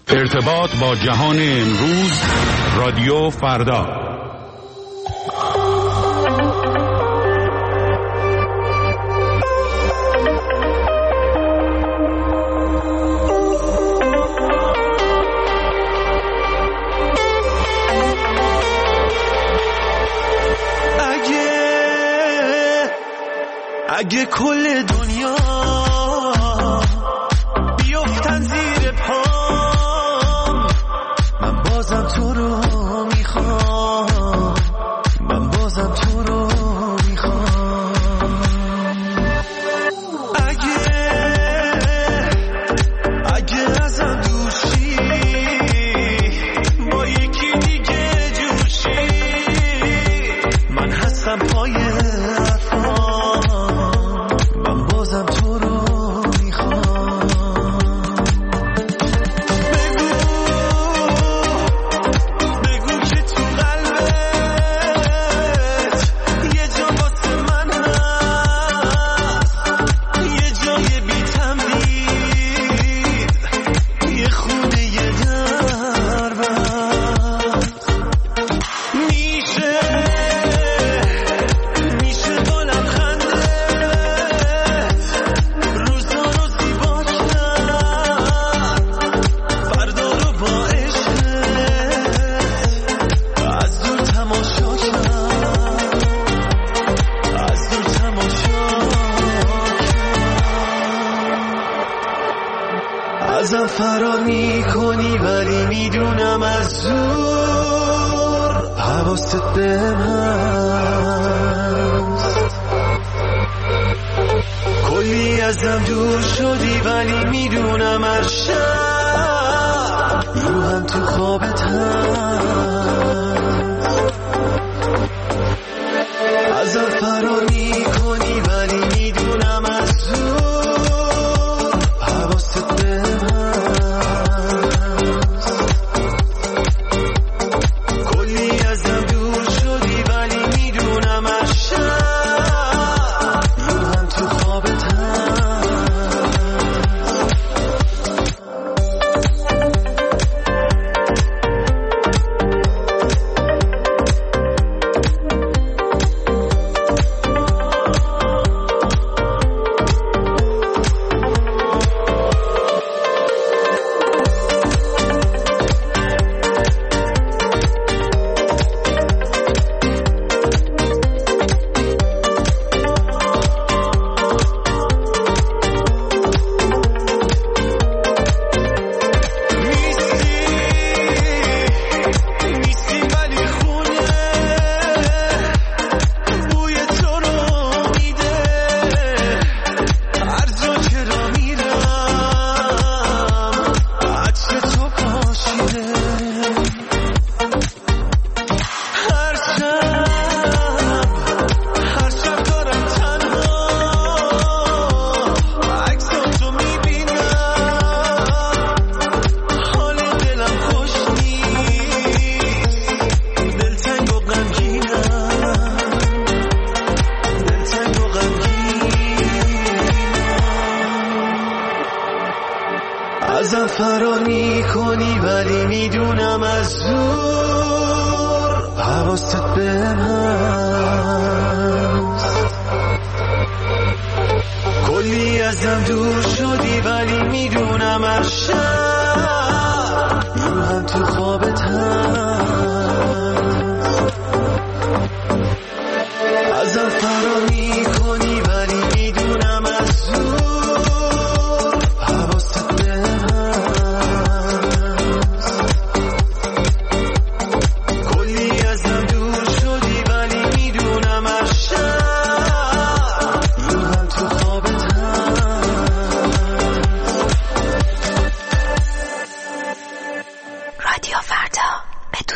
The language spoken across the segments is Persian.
ارتباط با جهان امروز، رادیو فردا. اگه کل دنیا بیفتن زیر پام، من بازم تو رو میخوام، من بازم تو رو میخوام. اگه ازم دوشی با یکی دیگه جوشی، من هستم پای ازم فرار میکنی، ولی میدونم از زور حواست بهم هست. کلی ازم دور شدی، ولی میدونم هر شب روحم تو خوابت هست. ازم فرار میکنی، ولی میدونم از زور حواست بهم هست. ازم فرار میکنی، ولی میدونم از زور حواست بهم هست. کلی ازم دور شدی، ولی میدونم هر شب روحم تو خوابت هست. ازم فرار میکنی، ولی میدونم از زور حواست بهم هست. کلی ازم دور شدی، ولی میدونم هر شب روحم تو خوابت هست. رادیو فردا به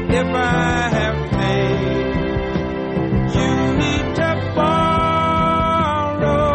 if I have faith. You need to borrow,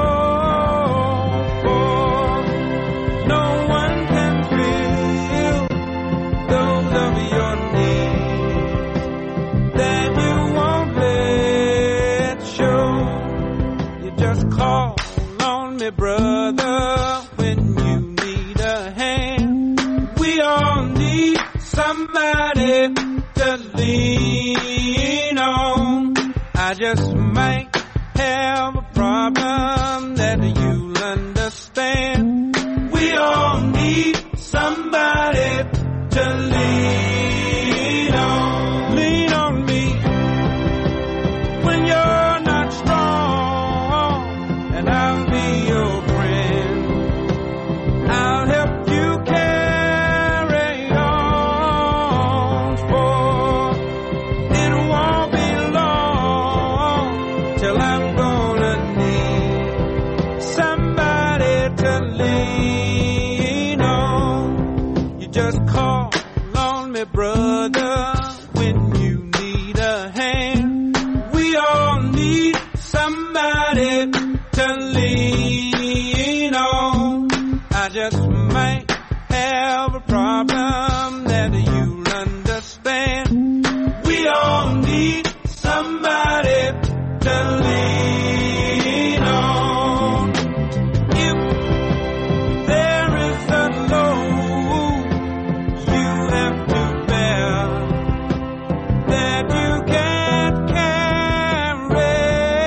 for no one can fill those of your needs that you won't let show. You just call on me, brother, when you need a hand. We all need somebody to lean on. I just might have a problem that you'll understand. We all need somebody to lean on. Lean on me when you're not strong, and I'll be your friend. I'll help you carry on, for it won't be long till I'm gonna need somebody to lean on. You just call on me, brother, when you need a hand. We all need somebody to lean on. I just might have a problem that you'll understand. We all need somebody to lean on. If there is a load you have to bear that you can't carry,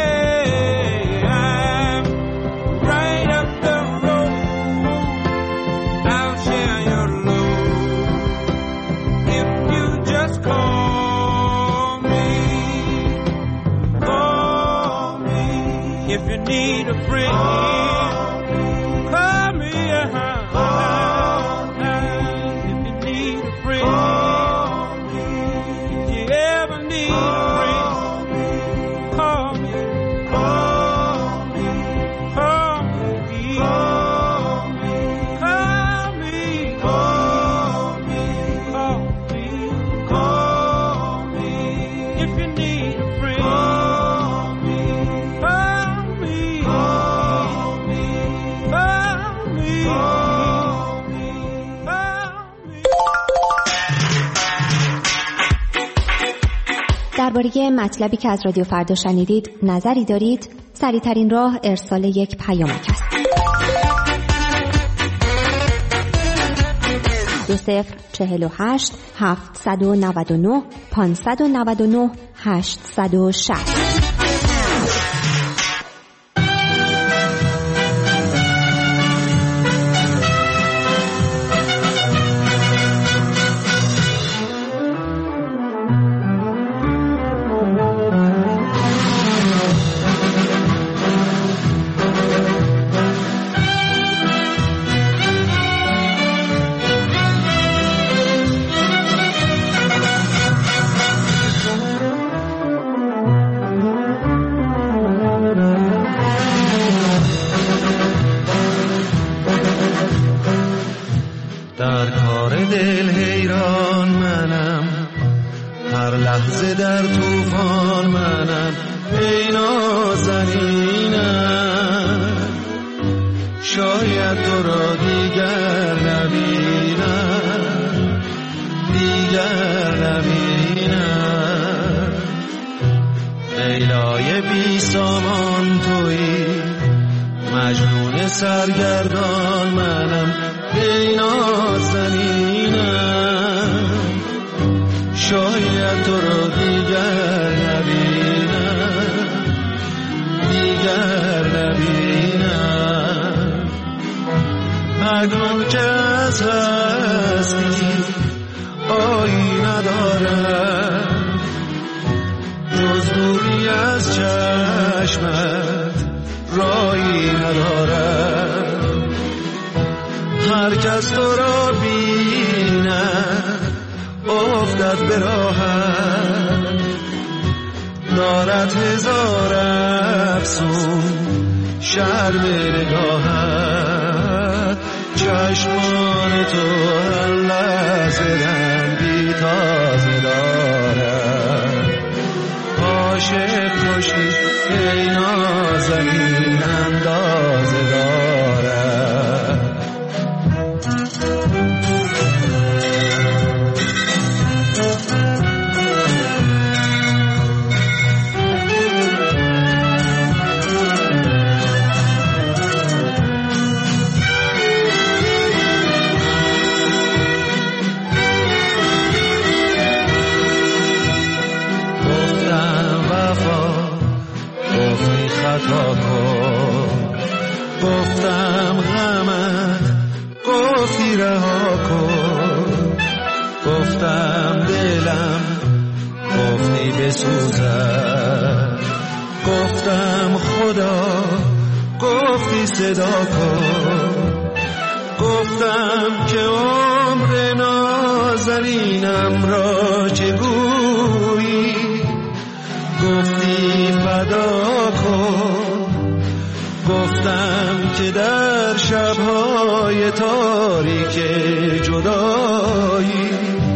I'm right up the road. I'll share your load if you just call me. Call me if you need a friend. Call me, if you need a friend. If you ever need a friend, call me. Call me. Call me. Call me. Call me. Call me. Call me. If you need a friend, call me. Call me. Call me. Call me. Call me. درباره مطلبی که از رادیو فردا شنیدید نظری دارید؟ سریع‌ترین راه ارسال یک پیامک است. 2048 799 599 860. در کار دل حیران منم، هر لحظه در طوفان منم. ای نازنینم، شاید تو را دیگر نبینم، دیگر نبینم. لیلای بی سامان تویی، مجنون سرگردان منم. ای نازنینم، شاید تو رو دیگر نبینم، دیگر نبینم. مردم که از هستی آیی ندارم، جز دوری از چشمت رایی ندارم. هر کس تو را بیند افتد به راحت، دارد هزار افسون شرم نگاهت. چشمان تو هر لحظه رنگی تازه دارد. ای نازنین اندازه دارد. خطا کن، گفتم غمت، گفتی رها کن، گفتم دلم، گفتی بسوزد، گفتم خدا، گفتی صدا کن، گفتم که عمر نازنینم را چگویی، گفتی فدا کن، گفتم که در شبهای تاریک جدایی،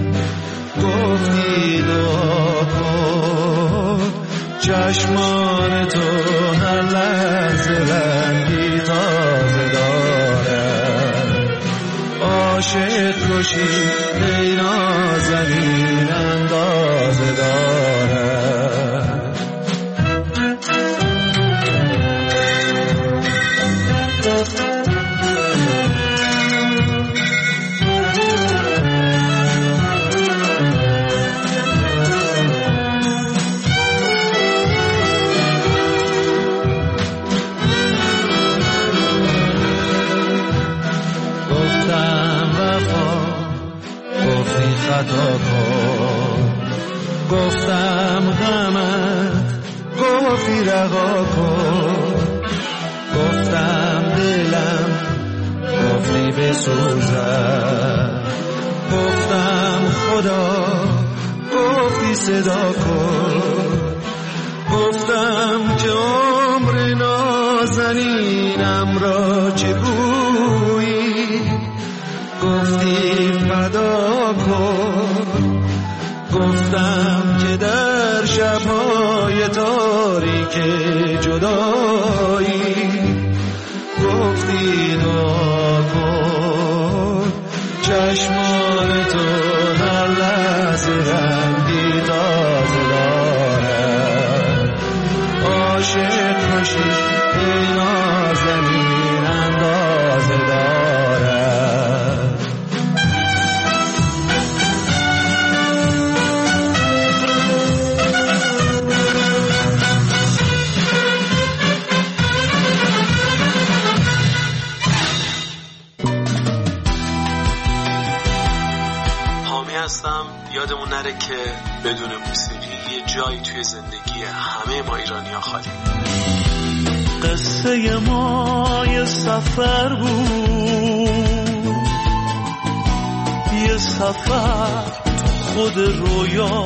گفتی دعا کن، چشمان تو هر لحظه رنگی تازه دارد. عاشق کشی ای نازنین اندازه دارد. خطا کن، گفتم غمت، گفتی رها کن، گفتم دلم، گفتی بسوزد، گفتم خدا، گفتی صدا کن، گفتم که عمر نازنینم را چگویی، گفتی فدا کن، گفتم که در شبهای تاریک جدایی، گفتی دعا کن، چشمان تو هر لحظه رنگی تازه دارد. عاشق کشی ای نازنین اندازه دارد. یادمون نره که بدون موسیقی یه جایی توی زندگی همه ما ایرانی‌ها خالی. قصه ما یه سفر بود، یه سفر تو خود رویا،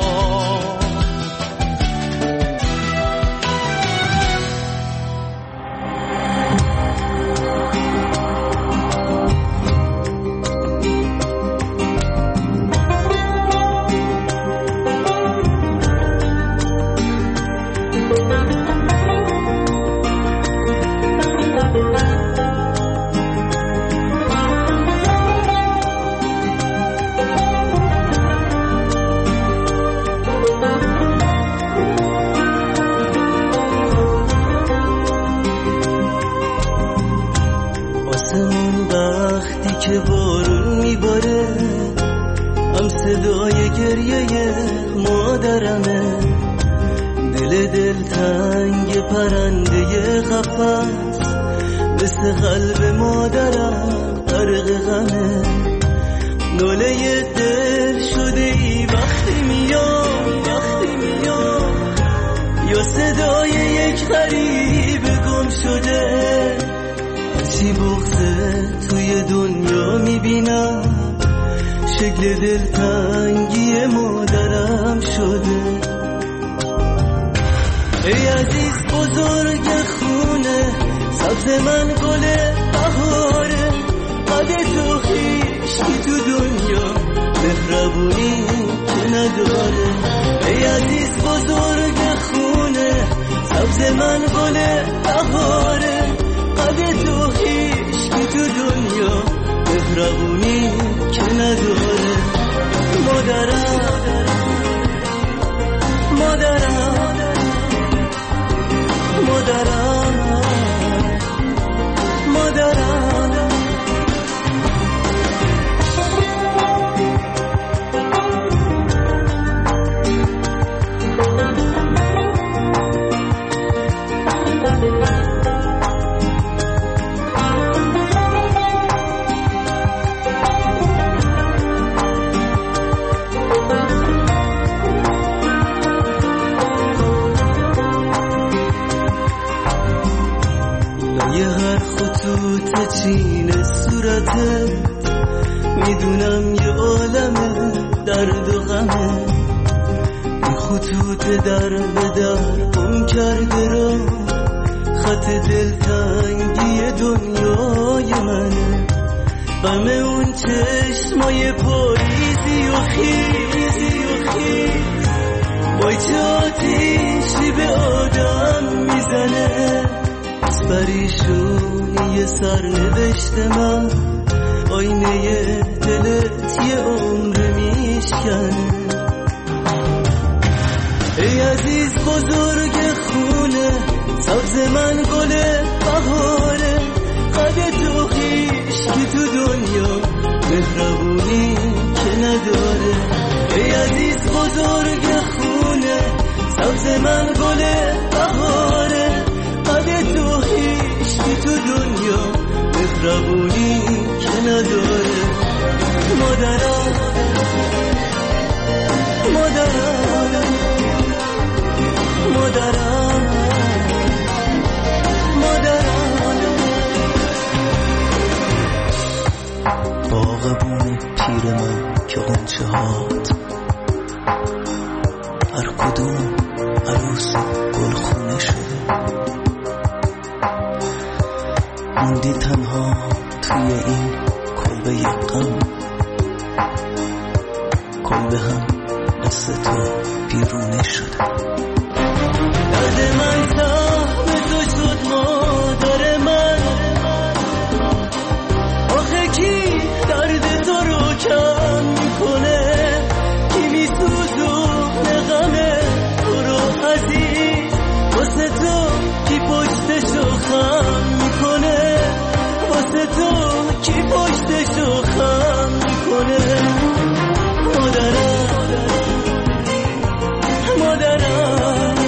صدای گریه مادرمه، دل تنگ پرنده قفس، مثل قلب مادرم غرق غمه. ناله دل شده ای وقتی میام یا صدای یک غریب گم شده، هرچی بغضه توی دنیا میبینم، شکل دلتنگی مادرم شده. ای عزیز بزرگ خونه، سبز من گل بهاره، قد تو خیشی تو دنیا مهربونی که نداره. ای عزیز بزرگ خونه، سبز سبز من گل بهاره قد تو هیچکی تو دنیا مهربونی که نداره مادرم مادرم مادرم مادرم چین صورتت میدونم یه عالمه درد و غمه این خطوط در به در گم کرده را خط دلتنگی دنیای منه غم اون چشمای پاییزی و خیزی و خیز وای چه آتیشی به آدم میزنه از پریشونی سرنوشت من آینه دلت یه عمر میشکنه ای عزیز بزرگ خونه سبز من گل بهاره قد تو هیچکی تو دنیا مهربونی که نداره ای عزیز بزرگ خونه سبز من گل بهاره قد تو هیچکی تو دنیا مهربونی که نداره مادرم مادرم مادرم مادرم باغبون پیر من که غنچه هات هر کدوم عروس گلخونه شده موندی تنها توی این کلبه غم کلبه هم مثل تو بیرونه شده درد من تحمل تو شد مادر من آخه کی درد تو رو کم میکنه کی میسوزونه غم تو رو عزیز واسه تو کی پشتشو خم میکنه واسه تو کی پشتشو خم میکنه مادرم مادرم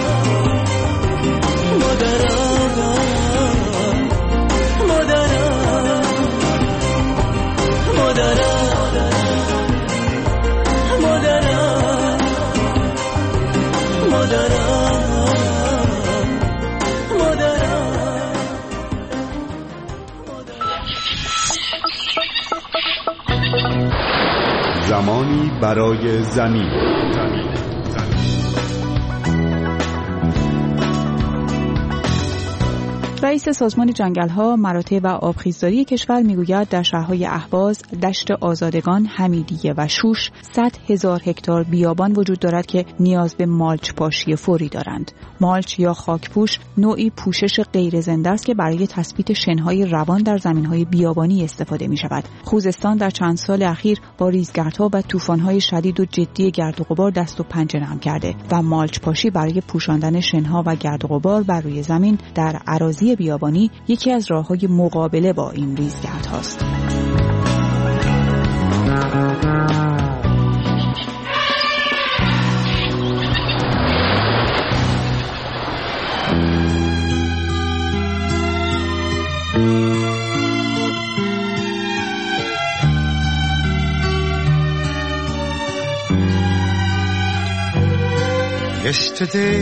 مادرم مادرم مادرم مادرم مادرم زمانی برای زمین. رئیس سازمان جنگل‌ها، مراتع و آبخیزداری کشور میگوید در شهرهای اهواز، دشت آزادگان، حمیدیه و شوش 100,000 هکتار بیابان وجود دارد که نیاز به مالچ پاشی فوری دارند. مالچ یا خاکپوش نوعی پوشش غیر زنده است که برای تثبیت شن‌های روان در زمین‌های بیابانی استفاده می‌شود. خوزستان در چند سال اخیر با ریزگردها و طوفان‌های شدید و جدی گرد و غبار دست و پنجه نرم کرده و مالچ پاشی برای پوشاندن شن‌ها و گرد و غبار بر روی زمین در اراضی بیابانی یکی از راه‌های مقابله با این ریزگردهاست. Yesterday,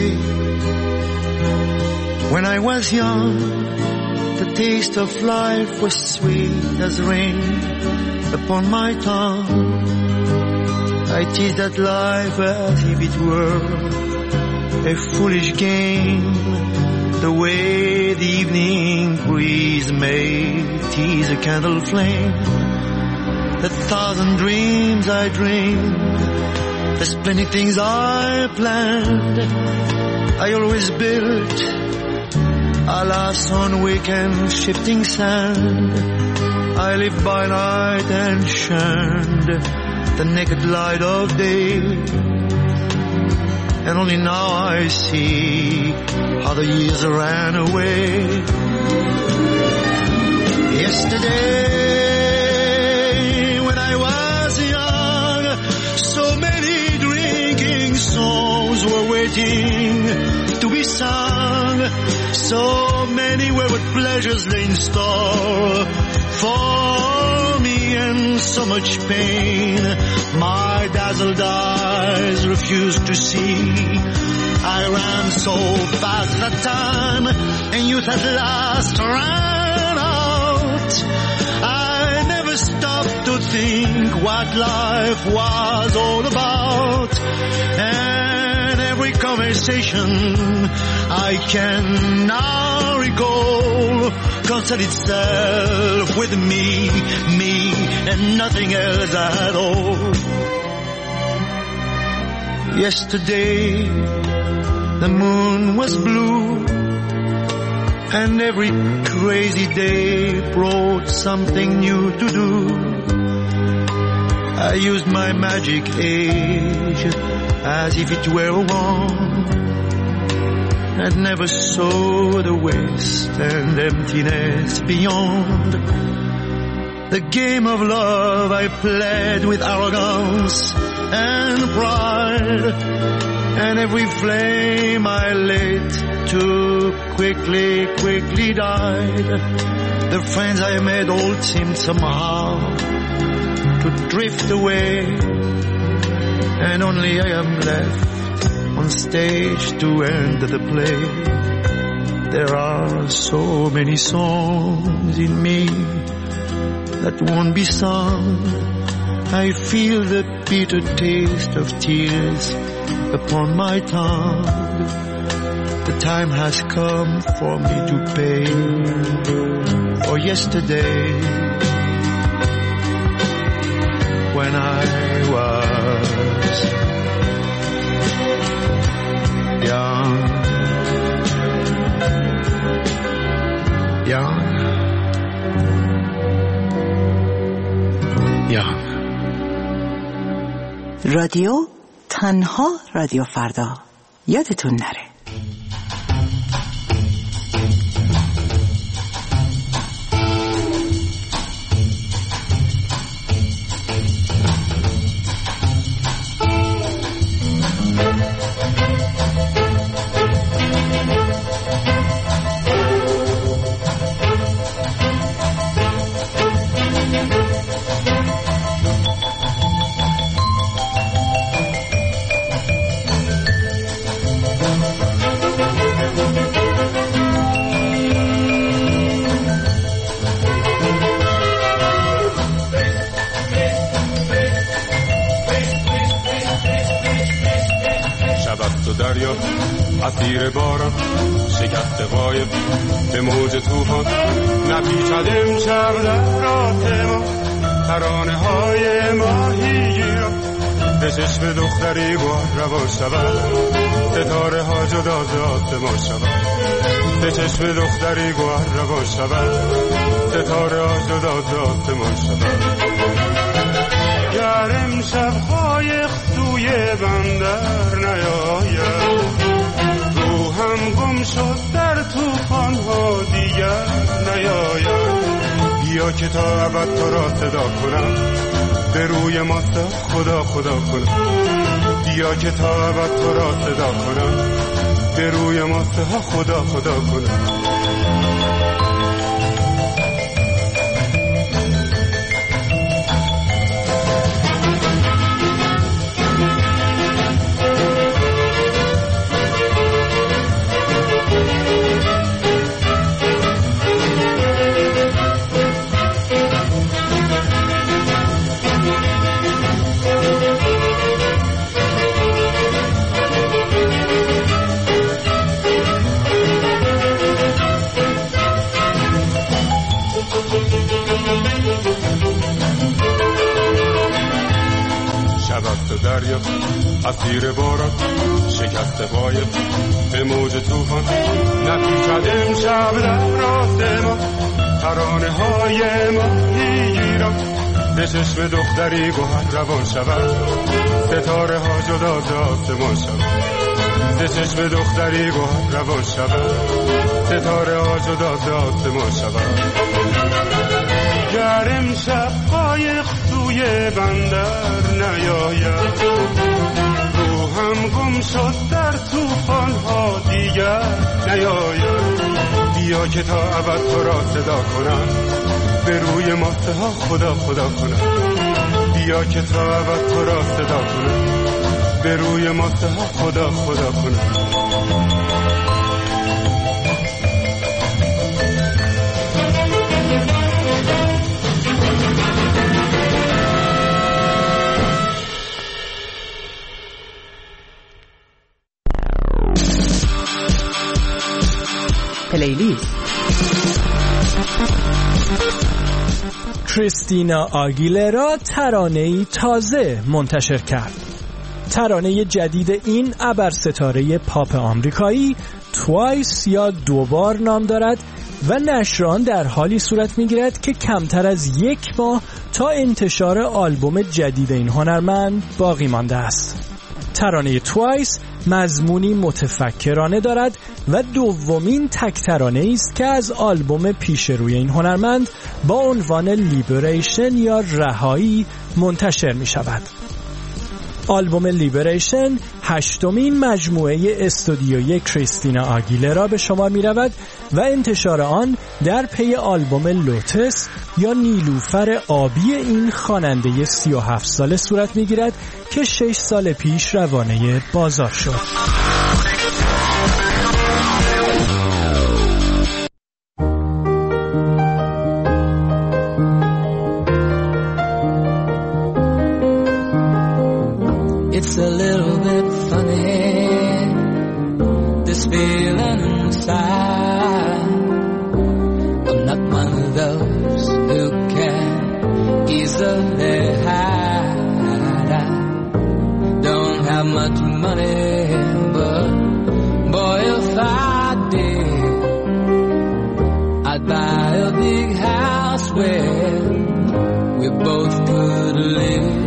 when I was young, the taste of life was sweet as rain upon my tongue. I teased at life as if it were a foolish game, the way the evening breeze may tease a candle flame. The thousand dreams I dreamed, the splendid things I planned, I always built Alas, on weekend shifting sand, I live by night and shunned the naked light of day. And only now I see how the years ran away. Yesterday, when I was young, so many drinking songs were waiting to be sung. So many wayward pleasures lay in store for me, and so much pain my dazzled eyes refused to see. I ran so fast that time, and youth at last ran out. I never stopped to think what life was all about, and every conversation I can now recall concerned itself with me, and nothing else at all. Yesterday, the moon was blue, and every crazy day brought something new to do. I used my magic age as if it were a wand, and never saw the waste and emptiness beyond. The game of love I played with arrogance and pride, and every flame I lit too quickly died. The friends I made all seemed somehow to drift away, and only I am left on stage to end the play. There are so many songs in me that won't be sung. I feel the bitter taste of tears upon my tongue. The time has come for me to pay for yesterday, when I was young. رادیو تنها رادیو فردا، یادتون نره. اسیر باران شکست قایب به موج طوفان نپیچد امشب در راه ما ترانه های ماهیگیران به چشم دختری بار روا شود ستاره ها جدا ز آسمان شود به چشم دختری بار روا شود ستاره ها جدا ز آسمان شود گر امشب قایق سوی بندر نیاید هم گم شد در طوفان ها دیگر نیاید بیا که تا ابد تو را صدا کنم به روی ماست خدا خدا کنم بیا که تا ابد تو را صدا کنم به روی ماست خدا خدا کنم دریا اسیر باران شکست شکست قایب به موج توفان نپیچد امشب در راه ما ترانه های ماهیگیران به چشم دختری گوهر روان شود ستاره ها جدا ز آسمان شود به چشم دختری گوهر روان شود ستاره ها جدا ز آسمان شود گر امشب قایق سوی بندر نیاید روحم گم شد در طوفان ها دیگر نیاید بیا که تا ابد تو را صدا کنم به روی ماته ها خدا خدا کنم بیا که تا ابد تو را صدا کنم به روی ماته ها خدا خدا کنم پلیلیست. کریستینا آگیلرا ترانه‌ای تازه منتشر کرد. ترانه جدید این ابرستاره پاپ آمریکایی توایس یا دوبار نام دارد و نشر آن در حالی صورت می‌گیرد که کمتر از 1 ماه تا انتشار آلبوم جدید این هنرمند باقی مانده است. ترانه توایس مضمونی متفکرانه دارد و دومین تک ترانه است که از آلبوم پیش روی این هنرمند با عنوان لیبریشن یا رهایی منتشر می شود. آلبوم لیبریشن 8مین مجموعه استودیویی کریستینا آگیلرا به شمار می رود و انتشار آن در پی آلبوم لوتس یا نیلوفر آبی این خواننده 37 ساله صورت می گیرد که 6 سال پیش روانه بازار شد. It's a little bit funny, this feeling inside. I'm not one of those who can easily hide. I don't have much money, but boy, if I did, I'd buy a big house where we both could live.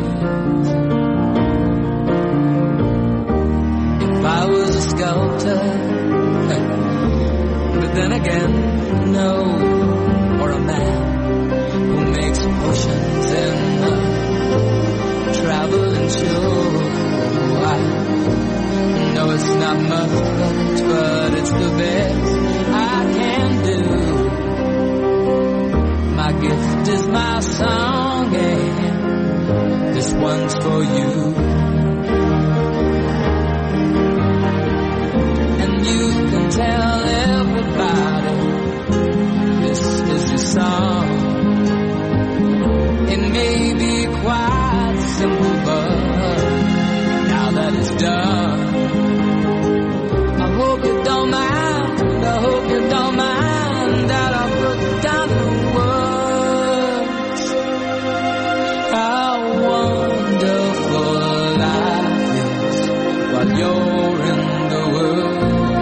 I was a sculptor, but then again, no, or a man who makes potions in a traveling show. I know it's not much, but it's the best I can do. My gift is my song, and this one's for you. You can tell everybody this is your song. It may be quite simple, but now that it's done, I hope you don't mind, I hope you don't mind that I put down the words. How wonderful life is while you're in the world.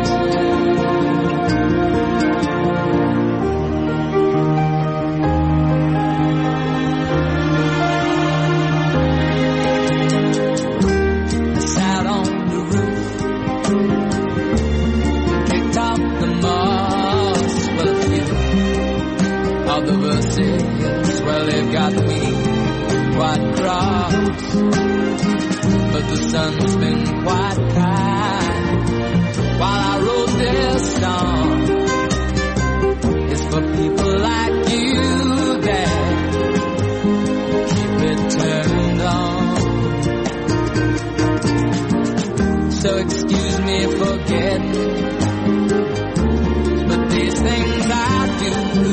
The verses, well, they've got me quite cross, but the sun's been quite kind while I wrote this song. It's for people like you that keep it turned on. So excuse me for getting, but these things I do,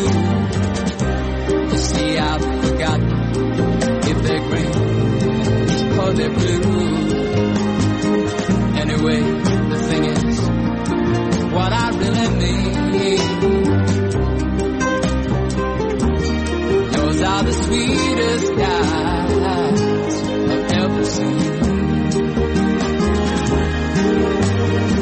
see, I've forgotten if they're green or they're blue. Anyway, the thing is, what I really mean, yours are the sweetest eyes I've ever seen.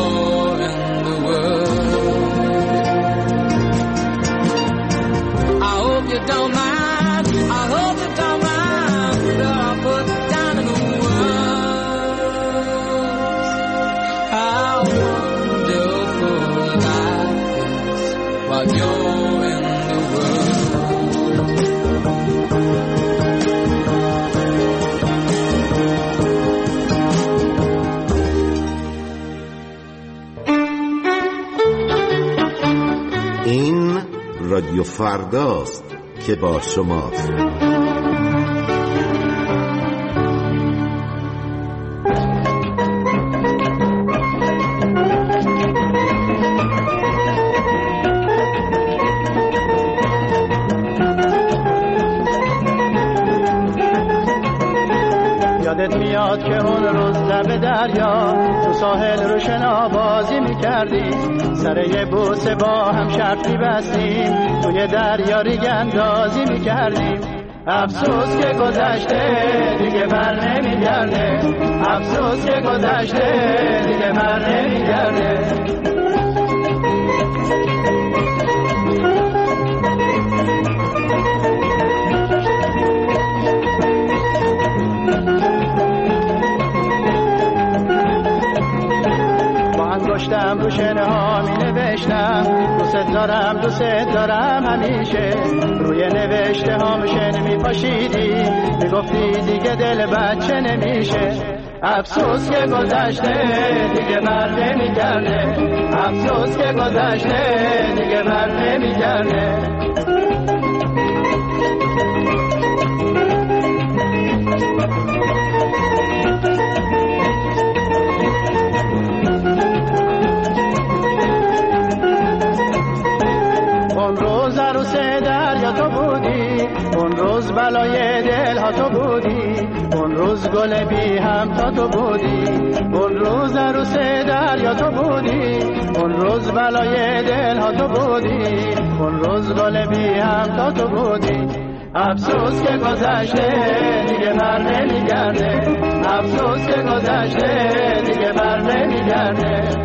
you're in the world. I hope you don't mind, I hope you don't mind that I put down in the words how wonderful life is while you're in the world. این رادیو فرداست که با شماست. یادت میاد که اون روز لب دریا تو ساحل رو شنا بازی میکردیم، سر یه بوسه با هم شرط میبستیم، توی دریا ریگ اندازی میکردیم. افسوس که گذشته دیگه بر نمیگرده، افسوس که گذشته دیگه بر نمیگرده. انگشتم رو شنه ها می نوشتم دوست دارم دوست دارم همیشه، روی نوشته ها مشن می پاشیدی می گفتی دیگه دل بچه نمیشه. افسوس که گذشته دیگه بر نمیگرده، افسوس که گذشته دیگه بر نمیگرده. اون روز عروس دریا تو بودی، اون روز بلای دل ها تو بودی، اون روز گل بی هم تا تو بودی، اون روز عروس دریا تو بودی، اون روز بلای دل ها تو بودی، اون روز گل بی هم تا تو بودی. افسوس که گذشته دیگه بر نمیگرده، افسوس که گذشته دیگه بر نمیگرده.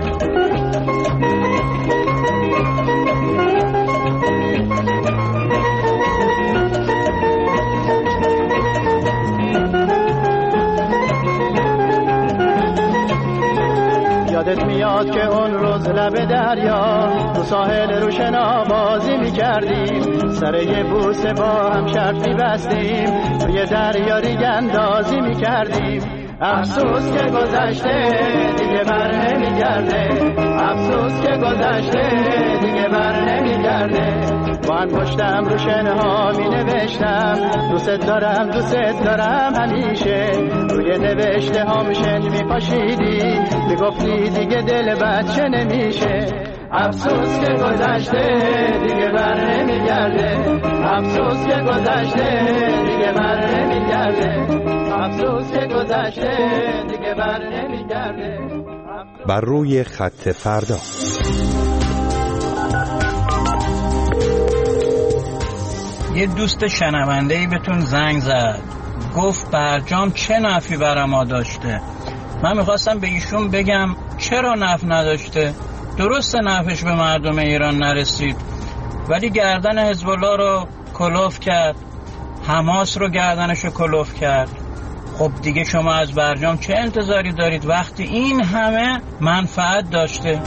یادت میاد که اون روز لب دریا تو ساحل رو شنا بازی میکردیم، سر یه بوسه با هم شرط میبستیم، توی دریا ریگ اندازی میکردیم. افسوس که گذشته دیگه بر نمیگرده، افسوس که گذشته دیگه بر نمیگرده. با انگشتم رو شنه ها می نوشتم دوست دارم دوست دارم همیشه، روی نوشته ها مشن می پاشیدی می گفتی دیگه دل بچه نمیشه. افسوس که گذشته دیگه بر نمیگرده، افسوس که گذشته دیگه بر نمیگرده، افسوس که گذشته دیگه بر نمیگرده. بر روی خط فردا. یه دوست شنونده‌ای بهتون زنگ زد، گفت برجام چه نفعی برای ما داشته. من میخواستم به ایشون بگم چرا نفع نداشته. درسته نفعش به مردم ایران نرسید، ولی گردن حزب الله رو کلوف کرد، حماس رو گردنش رو کلوف کرد. خب دیگه شما از برجام چه انتظاری دارید وقتی این همه منفعت داشته؟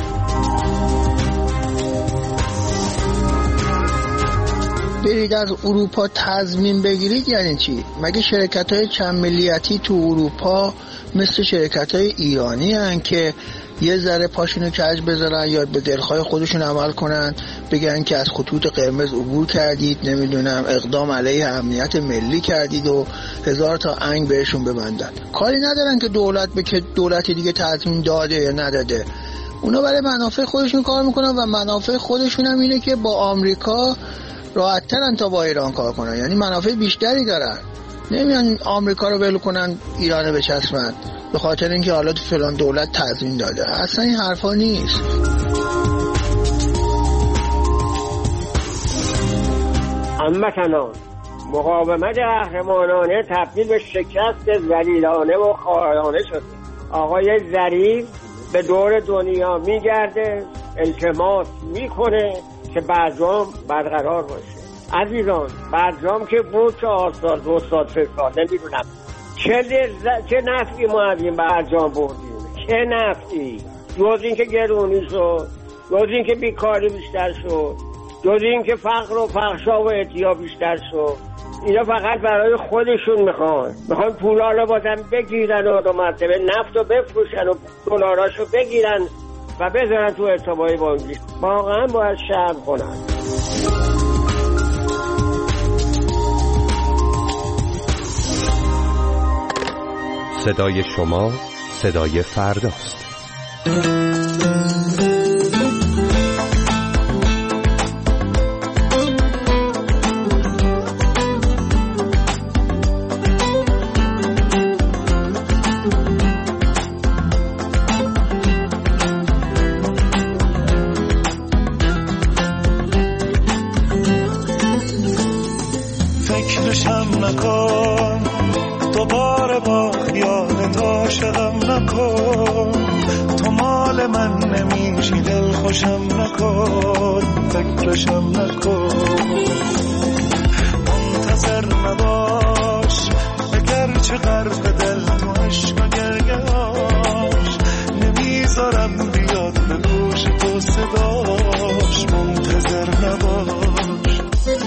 برید از اروپا تضمین بگیرید یعنی چی؟ مگه شرکت‌های چند ملیتی تو اروپا مثل شرکت‌های ایرانی هن که یه ذره پاشونو کج بذارن یا به دلخواه خودشون عمل کنن، بگن که از خطوط قرمز عبور کردید، نمیدونم اقدام علیه امنیت ملی کردید و هزار تا انگ بهشون ببندن. کاری ندارن که دولت به که دولت دیگه تضمین داده یا نداده. اونا برای منافع خودشون کار میکنن و منافع خودشون هم اینه که با آمریکا راحت‌ترن تا با ایران کار کنن، یعنی منافع بیشتری دارن. نمیان آمریکا رو ول کنن ایران بچسبن به خاطر اینکه حالا تو فلان دولت تضمین داده. اصلا این حرفا نیست. هموطنان، مقاومت قهرمانانه تبدیل به شکست ذلیلانه و خائنانه شده. آقای ظریف به دور دنیا میگرده، التماس میکنه که برجام برقرار باشه. عزیزان برجام که بود 4 سال 2 سال 3 سال نمیدونم چه نفعی ما از این برجام بردیم، چه نفعی؟ جز این که گرونی شد، جز این که بیکاری بیشتر شد، جز این که فقر و فحشا و اعتیاد بیشتر شد. اینا فقط برای خودشون میخوان پولا رو بازم بگیرن و دو مرتبه نفت رو بفروشن و دلاراشو بگیرن و بذارن تو حسابای بانکی. واقعا باید شرم کنن. صدای شما صدای فرداست. فکرشم نکن دوباره با خیال عاشقم نکن، تو مال من نمیشی دل خوشم نکن، فکرشم نکن، منتظر نباش اگرچه غرق دل تو عشق و گریه‌اش، نمیذارم بیاد به گوش تو صداش، منتظر نباش.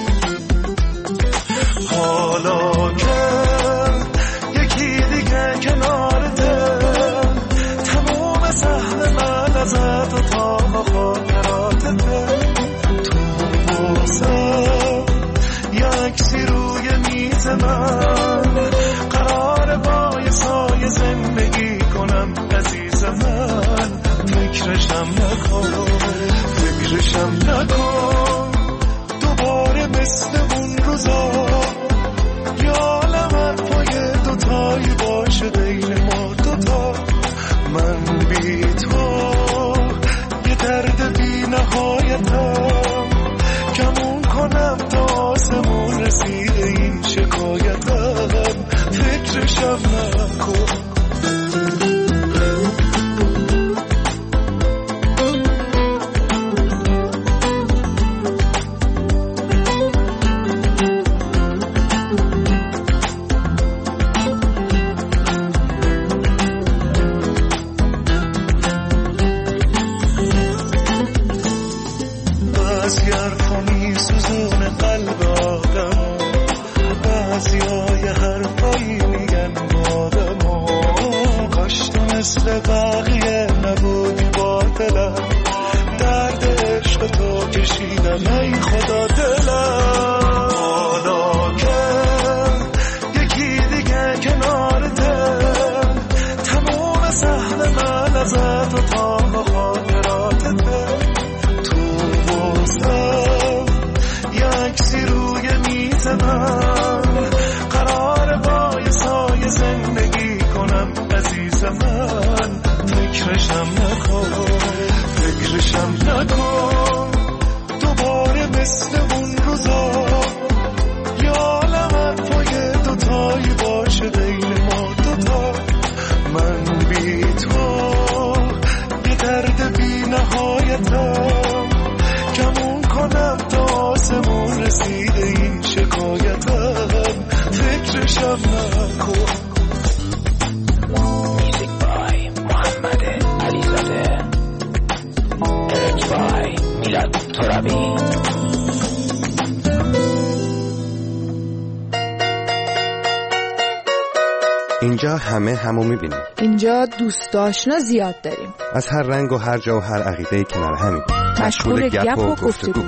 حالا که یکی دیگه کنارته، تموم سهم من ازت و تا خاطراتته، تو واسه یکسی روی میز من قرار با یه سایه زندگی کنم عزیز من، فکرشم نکن دوباره مثل اون روزا، یالم پای دوتایی باشه بین ما دوتا، من بی تو یه درد بی نهایتم، کمون کنم تا آسمون رسیده این شکایتم، فکرشم نکن. اینجا همو میبینیم. اینجا دوست آشنا زیاد داریم، از هر رنگ و هر جا و هر عقیده‌ای کنار همیم، مشغول گپ و گفتگو.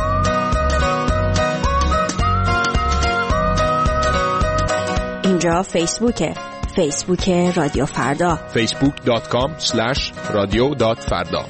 اینجا فیسبوک رادیو فردا، facebook.com/radio.farda.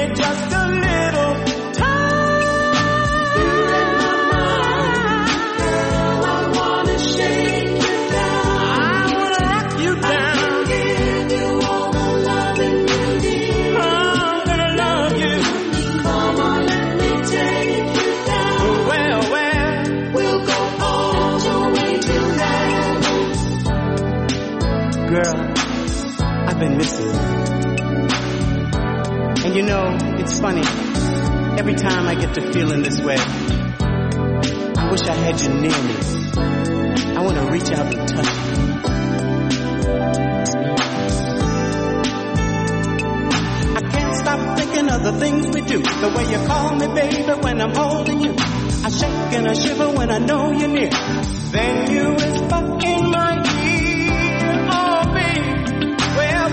me just a little time. You're in my mind, girl, I wanna shake you down. I wanna rock you down. I can give you all the loving you need. I'm gonna love you. Come on, let me take you down. Well, we'll go all the way to heaven. Girl, I've been missing you. And you know, it's funny, every time I get to feeling this way, I wish I had you near me. I want to reach out and touch you. I can't stop thinking of the things we do, the way you call me baby when I'm holding you. I shake and I shiver when I know you're near. Then you whisper in my ear, oh baby, well.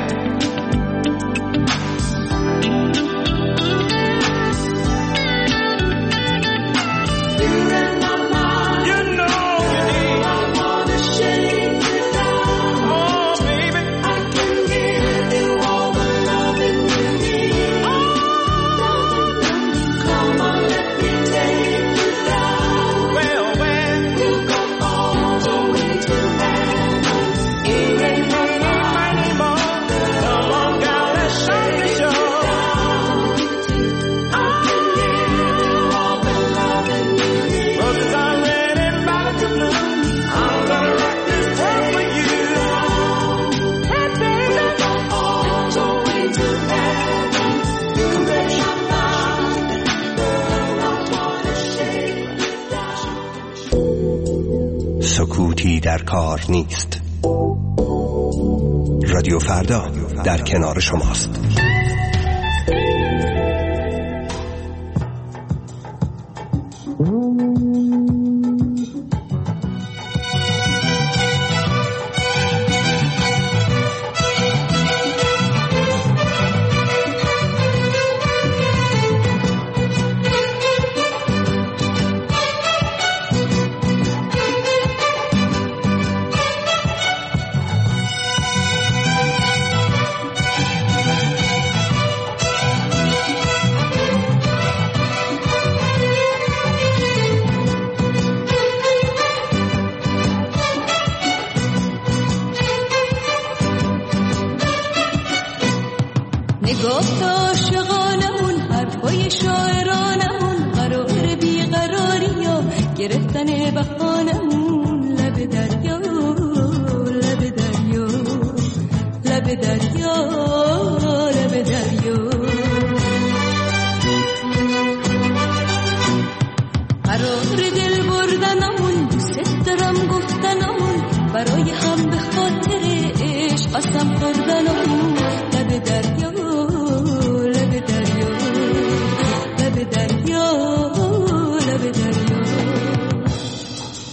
سکوتی در کار نیست. رادیو فردا در کنار شماست. نگاه عاشقانمون، حرفای شاعرانمون، قرار بیقراری یا گرفتن بهانمون، لب دریا لب دریا لب دریا لب دریا، قرار دل بردنمون، دوست دارم گفتنمون، برای هم به خاطر عشق قسم خوردنمون، لب دریا لب دریا لب دریا لب دریا.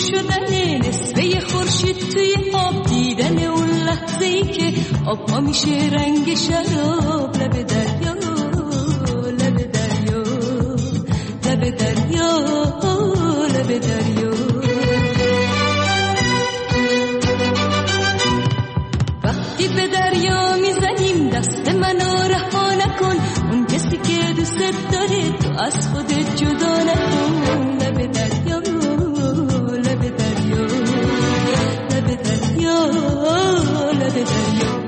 شدن نصفه خورشید توی آب، دیدن اون لحظه‌ای که آب ها میشه رنگ شراب. لب دریا، لب دریا، لب دریا، لب دریا. وقتی به دریا میزنیم دست منو رها نکن، اون کسی که دوست داره تو از خودت جدا نکن. لب دریا، لب دریا، لب دریا، لب دریا.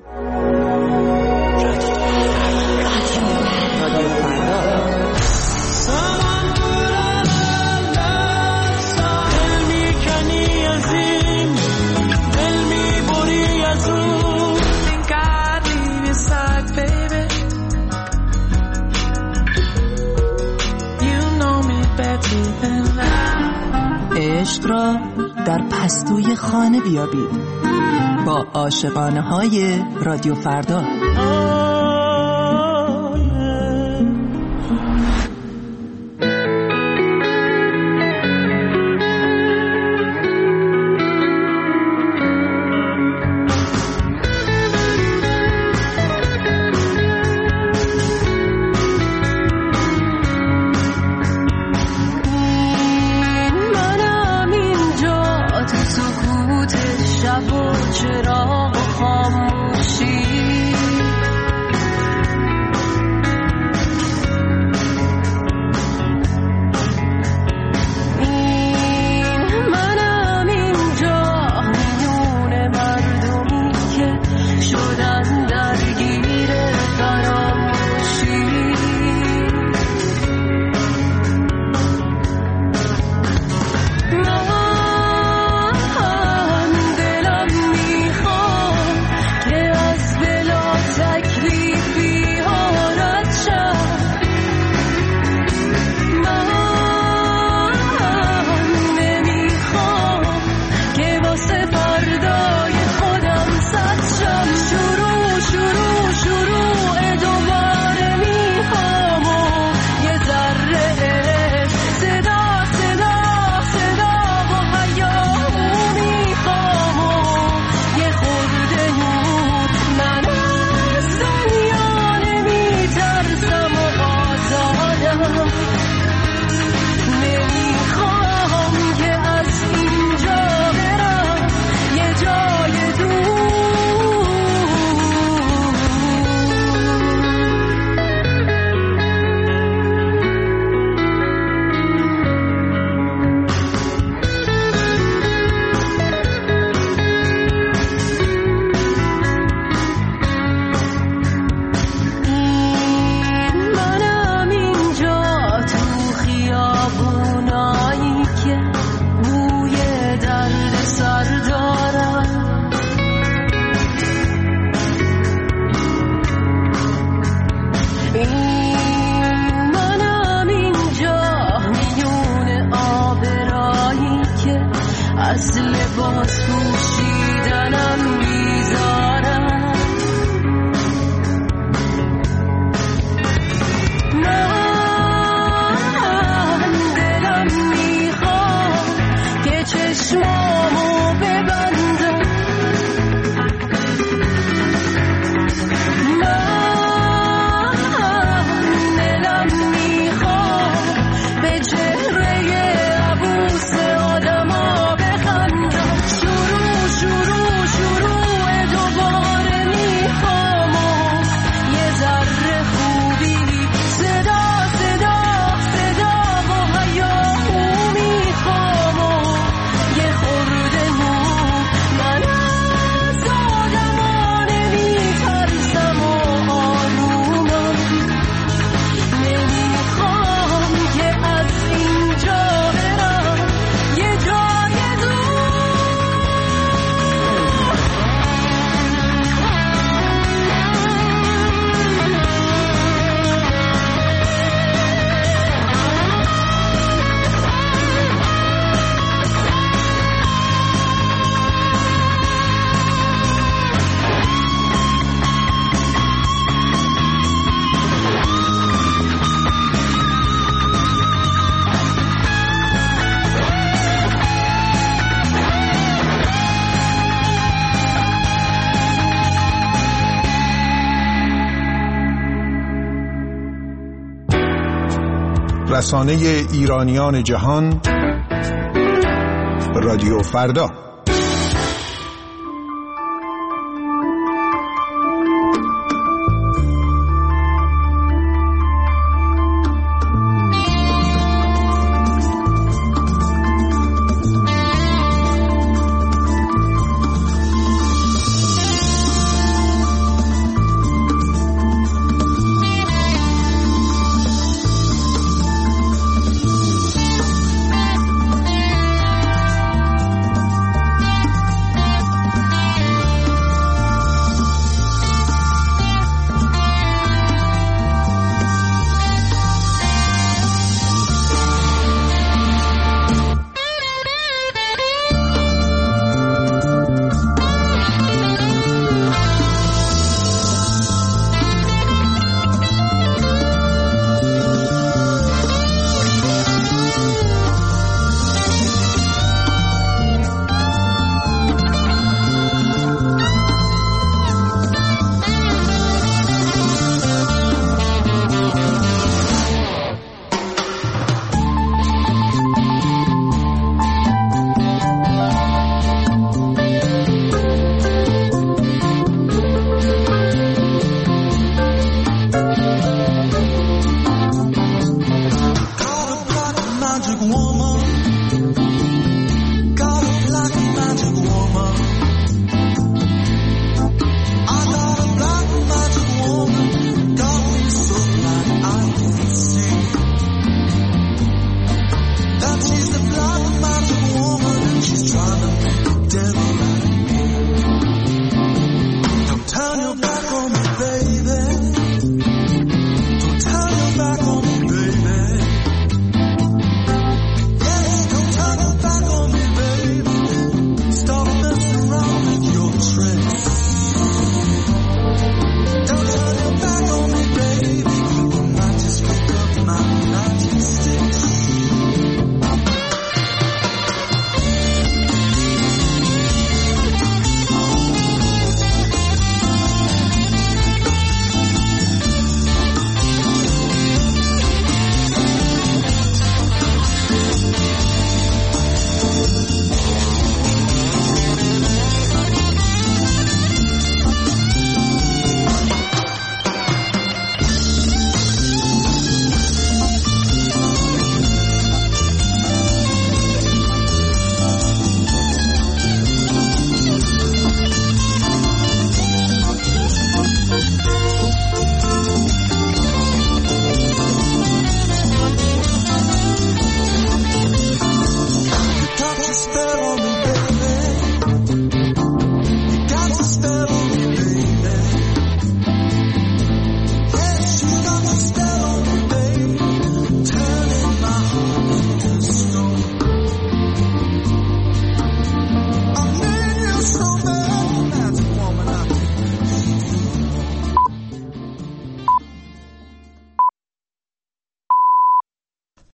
عشق را در پستوی خانه بیابید با عاشقانه های رادیو فردا. چراغ و خاموشی رسانه ایرانیان جهان، رادیو فردا.